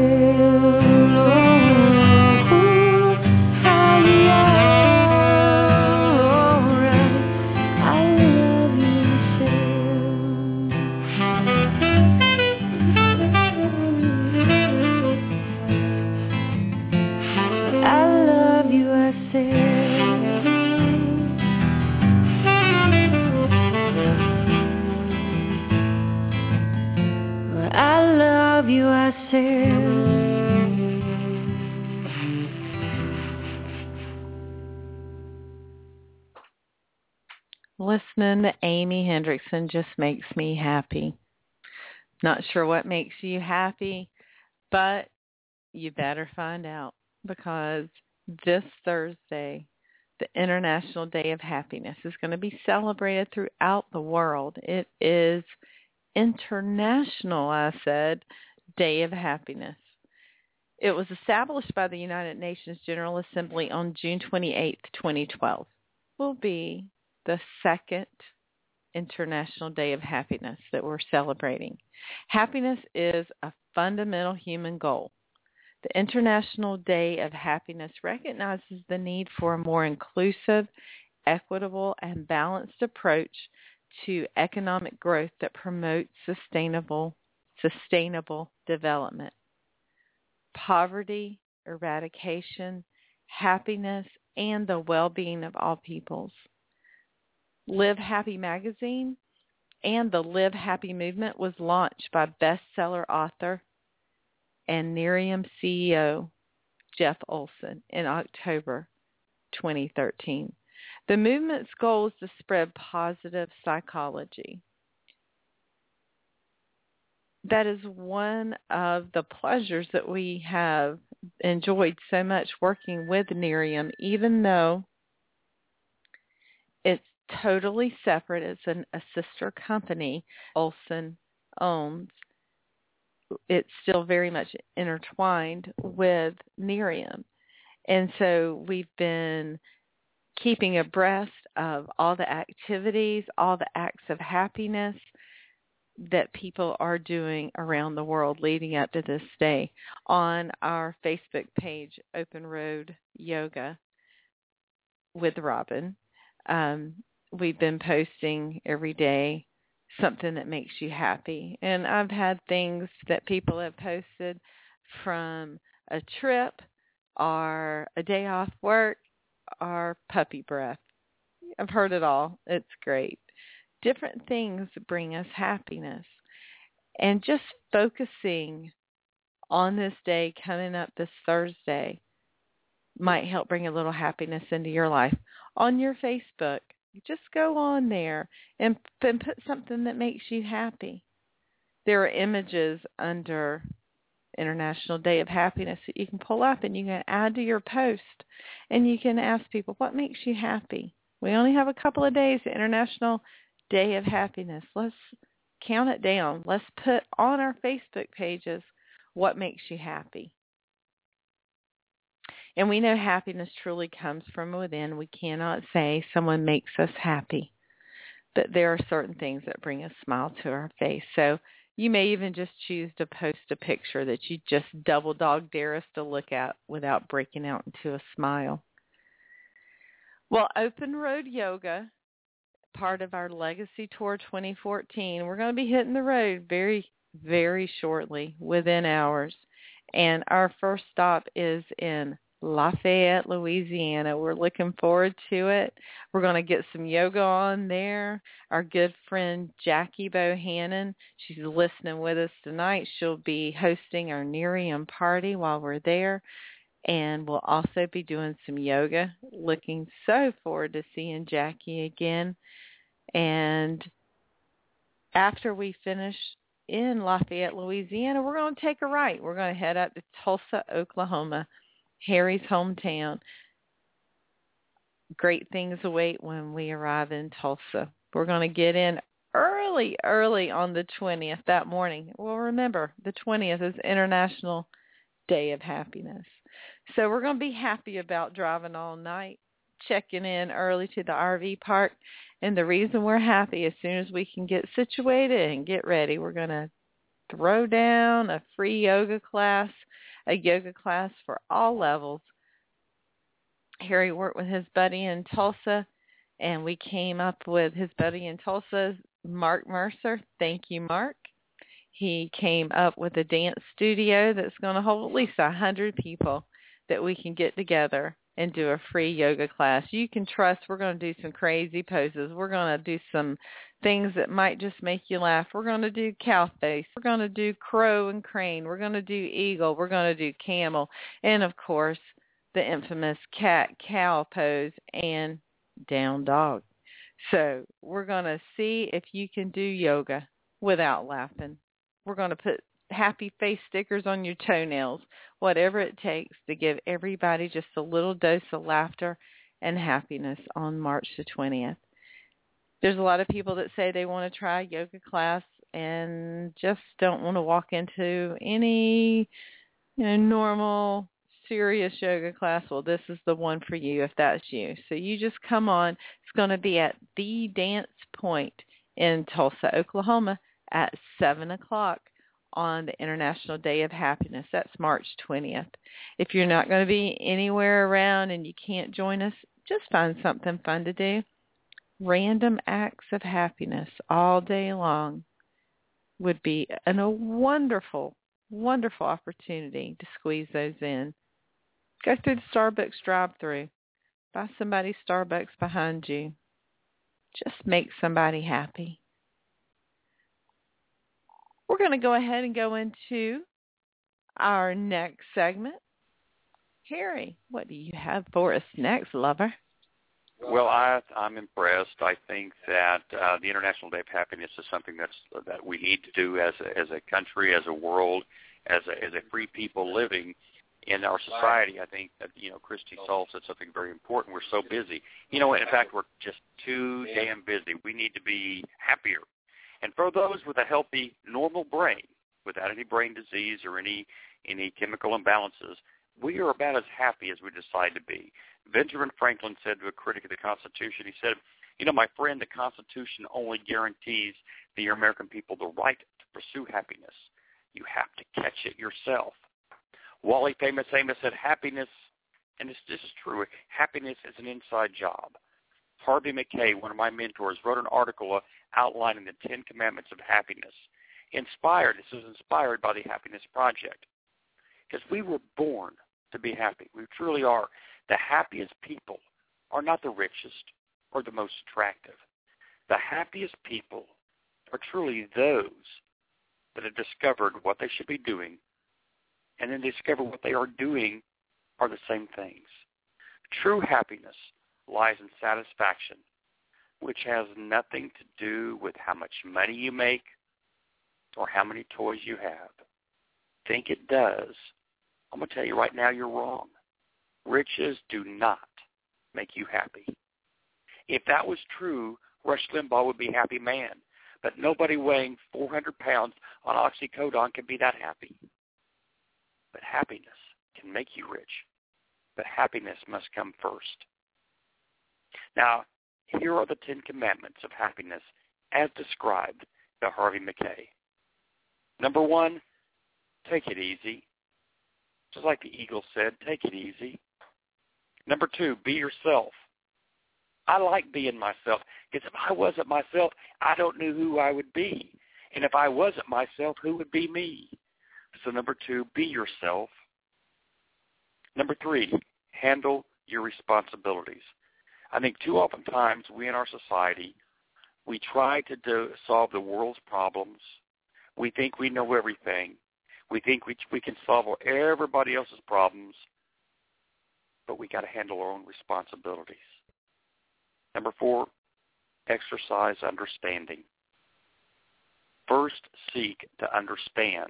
Listening to Amy Hendrickson just makes me happy. Not sure what makes you happy, but you better find out, because this Thursday, the International Day of Happiness is going to be celebrated throughout the world. It is International, I said, Day of Happiness. It was established by the United Nations General Assembly on June twenty-eighth, twenty twelve. Will be the second International Day of Happiness that we're celebrating. Happiness is a fundamental human goal. The International Day of Happiness recognizes the need for a more inclusive, equitable, and balanced approach to economic growth that promotes sustainable, sustainable development. Poverty, eradication, happiness, and the well-being of all peoples. Live Happy magazine and the Live Happy movement was launched by bestseller author and Nerium C E O Jeff Olson in October twenty thirteen. The movement's goal is to spread positive psychology. That is one of the pleasures that we have enjoyed so much working with Nerium, even though it's totally separate. It's an, a sister company Olson owns. It's still very much intertwined with Nerium. And so we've been keeping abreast of all the activities, all the acts of happiness that people are doing around the world leading up to this day. On our Facebook page, Open Road Yoga with Robin, um, we've been posting every day something that makes you happy. And I've had things that people have posted, from a trip or a day off work or puppy breath. I've heard it all. It's great. Different things bring us happiness. And just focusing on this day coming up this Thursday might help bring a little happiness into your life. On your Facebook, just go on there and, and put something that makes you happy. There are images under International Day of Happiness that you can pull up and you can add to your post, and you can ask people, what makes you happy? We only have a couple of days to International Day of Happiness. Let's count it down. Let's put on our Facebook pages what makes you happy. And we know happiness truly comes from within. We cannot say someone makes us happy, but there are certain things that bring a smile to our face. So you may even just choose to post a picture that you just double dog dare us to look at without breaking out into a smile. Well, Open Road Yoga, part of our Legacy Tour twenty fourteen, we're going to be hitting the road very, very shortly, within hours. And our first stop is in Lafayette, Louisiana. We're looking forward to it. We're going to get some yoga on there. Our good friend Jackie Bohannon, she's listening with us tonight. She'll be hosting our Nerium party while we're there. And we'll also be doing some yoga. Looking so forward to seeing Jackie again. And after we finish in Lafayette, Louisiana, we're going to take a right. We're going to head up to Tulsa, Oklahoma, Harry's hometown. Great things await when we arrive in Tulsa. We're going to get in early, early on the twentieth that morning. Well, remember, the twentieth is International Day of Happiness. So we're going to be happy about driving all night, checking in early to the R V park. And the reason we're happy, as soon as we can get situated and get ready, we're going to throw down a free yoga class, a yoga class for all levels. Harry worked with his buddy in Tulsa, and we came up with his buddy in Tulsa, Mark Mercer. Thank you, Mark. He came up with a dance studio that's going to hold at least one hundred people that we can get together and do a free yoga class. You can trust we're going to do some crazy poses. We're going to do some things that might just make you laugh. We're going to do cow face. We're going to do crow and crane. We're going to do eagle. We're going to do camel. And, of course, the infamous cat-cow pose and down dog. So we're going to see if you can do yoga without laughing. We're going to put happy face stickers on your toenails, whatever it takes to give everybody just a little dose of laughter and happiness on March the twentieth. There's a lot of people that say they want to try a yoga class and just don't want to walk into any, you know, normal, serious yoga class. Well, this is the one for you if that's you. So you just come on. It's going to be at The Dance Point in Tulsa, Oklahoma at seven o'clock on the International Day of Happiness. That's March twentieth. If you're not going to be anywhere around and you can't join us, just find something fun to do. Random acts of happiness all day long would be an, a wonderful, wonderful opportunity to squeeze those in. Go through the Starbucks drive-thru. Buy somebody Starbucks behind you. Just make somebody happy. We're going to go ahead and go into our next segment. Harry, what do you have for us next, lover? Well, I, I'm impressed. I think that uh, the International Day of Happiness is something that's that we need to do as a, as a country, as a world, as a, as a free people living in our society. I think that, you know, Christy Saul said something very important. We're so busy. You know, in fact, we're just too damn busy. We need to be happier. And for those with a healthy, normal brain, without any brain disease or any any chemical imbalances, we are about as happy as we decide to be. Benjamin Franklin said to a critic of the Constitution, he said, you know, my friend, the Constitution only guarantees the American people the right to pursue happiness. You have to catch it yourself. Wally Famous Amos said, happiness, and this, this is true, happiness is an inside job. Harvey McKay, one of my mentors, wrote an article outlining the Ten Commandments of Happiness. Inspired, this is inspired by the Happiness Project. Because we were born to be happy. We truly are. The happiest people are not the richest or the most attractive. The happiest people are truly those that have discovered what they should be doing, and then discover what they are doing are the same things. True happiness lies in satisfaction, which has nothing to do with how much money you make or how many toys you have. Think it does. I'm going to tell you right now, you're wrong. Riches do not make you happy. If that was true, Rush Limbaugh would be a happy man. But nobody weighing four hundred pounds on oxycodone can be that happy. But happiness can make you rich. But happiness must come first. Now, here are the Ten Commandments of happiness as described by Harvey McKay. Number one, take it easy. Just like the eagle said, take it easy. Number two, be yourself. I like being myself, because if I wasn't myself, I don't know who I would be. And if I wasn't myself, who would be me? So number two, be yourself. Number three, handle your responsibilities. I think too often times we in our society, we try to do, solve the world's problems. We think we know everything. We think we we can solve everybody else's problems, but we got to handle our own responsibilities. Number four, exercise understanding. First, seek to understand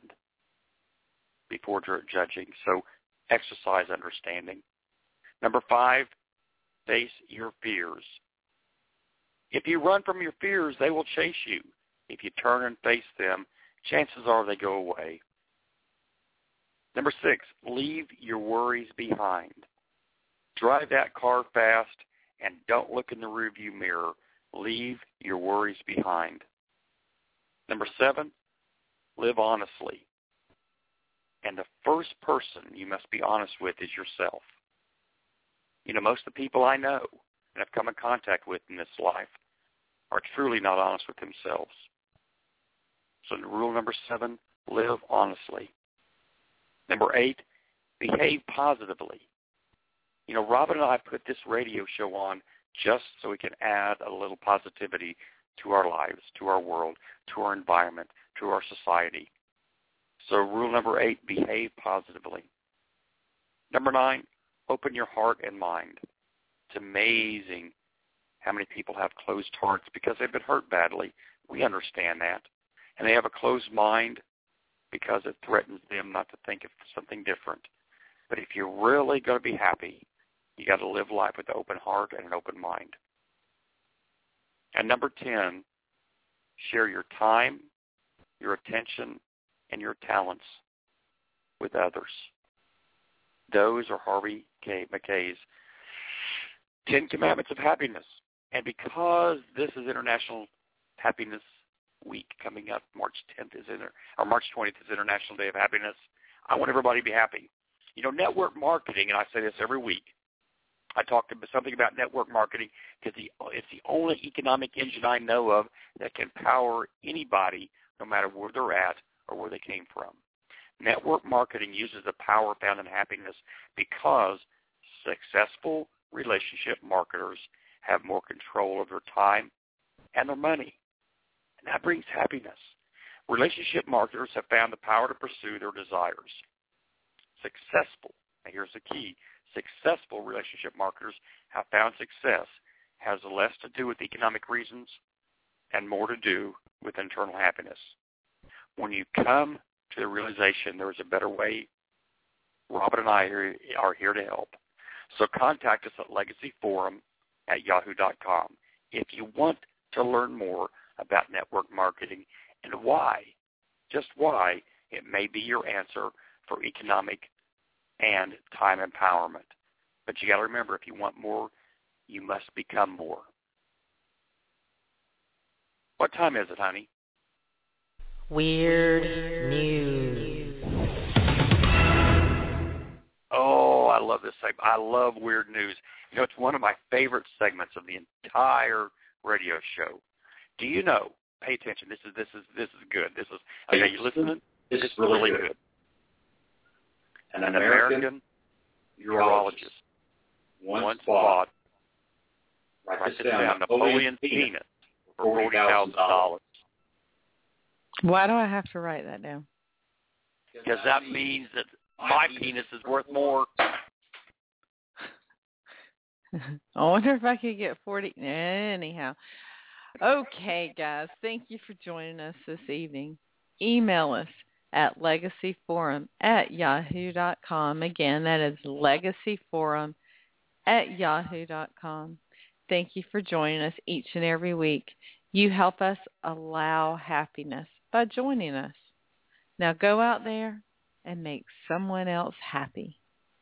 before judging. So, exercise understanding. Number five, face your fears. If you run from your fears, they will chase you. If you turn and face them, chances are they go away. Number six, leave your worries behind. Drive that car fast and don't look in the rearview mirror. Leave your worries behind. Number seven, live honestly. And the first person you must be honest with is yourself. You know, most of the people I know and have come in contact with in this life are truly not honest with themselves. So rule number seven, live honestly. Number eight, behave positively. You know, Robin and I put this radio show on just so we can add a little positivity to our lives, to our world, to our environment, to our society. So rule number eight, behave positively. Number nine, open your heart and mind. It's amazing how many people have closed hearts because they've been hurt badly. We understand that. And they have a closed mind because it threatens them not to think of something different. But if you're really going to be happy, you got to live life with an open heart and an open mind. And number ten, share your time, your attention, and your talents with others. Those are Harvey K. Mackay's Ten Commandments of Happiness. And because this is International Happiness Week coming up, March tenth is in, or March twentieth is International Day of Happiness, I want everybody to be happy. You know, network marketing, and I say this every week, I talked about something about network marketing because it's the only economic engine I know of that can power anybody no matter where they're at or where they came from. Network marketing uses the power found in happiness because successful relationship marketers have more control of their time and their money. And that brings happiness. Relationship marketers have found the power to pursue their desires. Successful, and here's the key, successful relationship marketers have found success has less to do with economic reasons and more to do with internal happiness. When you come to the realization there is a better way, Robin and I are here to help. So contact us at legacy forum at yahoo dot com if you want to learn more about network marketing and why, just why, it may be your answer for economic and time empowerment. But you got to remember, if you want more, you must become more. What time is it, honey? Weird news. Oh, I love this segment. I love weird news. You know, it's one of my favorite segments of the entire radio show. Do you know? Pay attention. This is this is this is good. This is okay. You listening? This is really really good. good. An An American, American urologist urologist once bought, write write this this down, Napoleon's penis for forty thousand dollars. Why do I have to write that down? Because that means that my penis is worth more. I wonder if I could get forty. Anyhow. Okay, guys. Thank you for joining us this evening. Email us at legacyforum at yahoo dot com. Again, that is legacyforum at yahoo dot com. Thank you for joining us each and every week. You help us allow happiness by joining us. Now go out there and make someone else happy.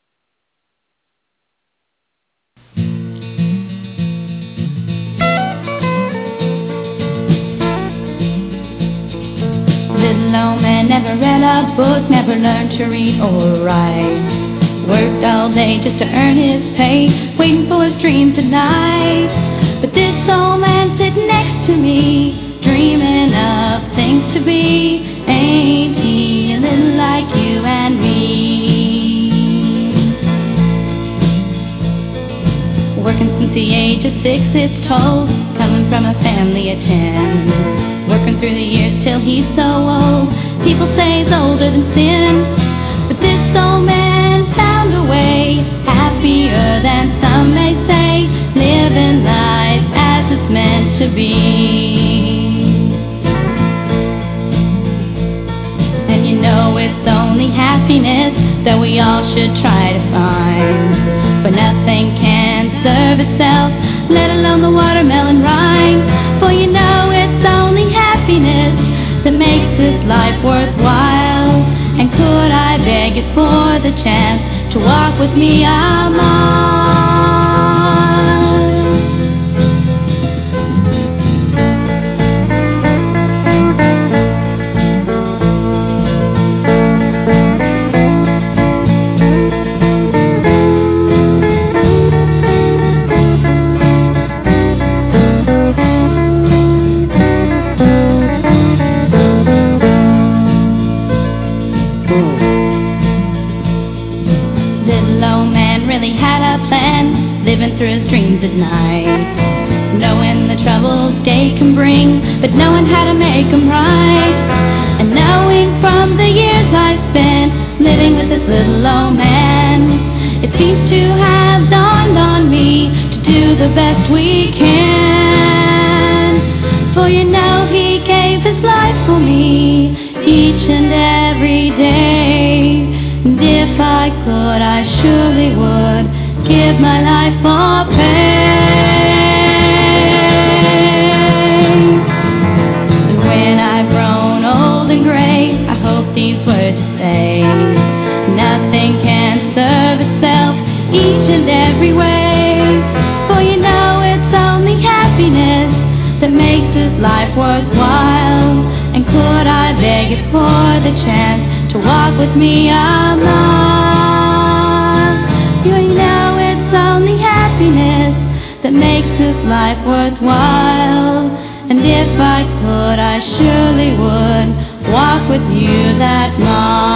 Little old man never read a book, never learned to read or write. Worked all day just to earn his pay, waiting for his dream to die. But this old man sitting next to me, dreaming of things to be. Ain't he a little like you and me? Working since the age of six, it's told, coming from a family of ten. Working through the years till he's so old. People say he's older than sin, but this old man found a way, happier than some may say, living life as it's meant to be. And you know it's only happiness that we all should try to find, but nothing can serve itself, let alone the watermelon rind. that makes this life worthwhile? And could I beg it for the chance to walk with me a mile? Living through his dreams at night, knowing the troubles day can bring, but knowing how to make them right, and knowing from the years I spent living with this little old man, it seems to have dawned on me to do the best we can. For you know he gave his life for me each and every day, and if I could I surely would give my life for pain. And when I've grown old and gray, I hope these words to say. Nothing can serve itself each and every way. For you know it's only happiness that makes this life worthwhile. And could I beg it for the chance to walk with me a mile? You know only happiness that makes this life worthwhile. And if I could, I surely would walk with you that mile.